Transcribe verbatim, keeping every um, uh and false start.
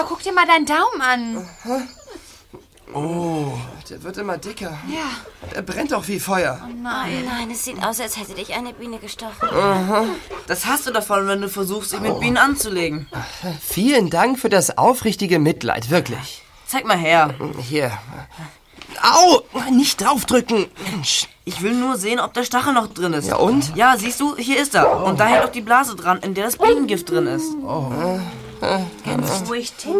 Guck dir mal deinen Daumen an. Oh, der wird immer dicker. Ja. Der brennt doch wie Feuer. Oh nein. Nein, es sieht aus, als hätte dich eine Biene gestochen. Aha. Das hast du davon, wenn du versuchst, dich mit Bienen anzulegen. Vielen Dank für das aufrichtige Mitleid, wirklich. Zeig mal her. Hier. Au! Nicht draufdrücken. Mensch. Ich will nur sehen, ob der Stachel noch drin ist. Ja, und? Ja, siehst du, hier ist er. Und da hängt auch die Blase dran, in der das Bienengift drin ist. Oh. Ganz ruhig, Tim.